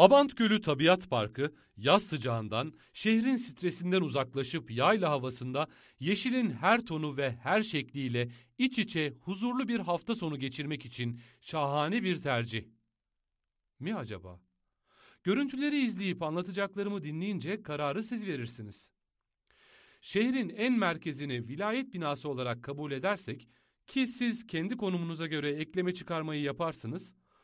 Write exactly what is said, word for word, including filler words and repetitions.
Abant Gölü Tabiat Parkı, yaz sıcağından, şehrin stresinden uzaklaşıp yayla havasında yeşilin her tonu ve her şekliyle iç içe huzurlu bir hafta sonu geçirmek için şahane bir tercih. Mi acaba? Görüntüleri izleyip anlatacaklarımı dinleyince kararı siz verirsiniz. Şehrin en merkezini vilayet binası olarak kabul edersek, ki siz kendi konumunuza göre ekleme çıkarmayı yaparsınız,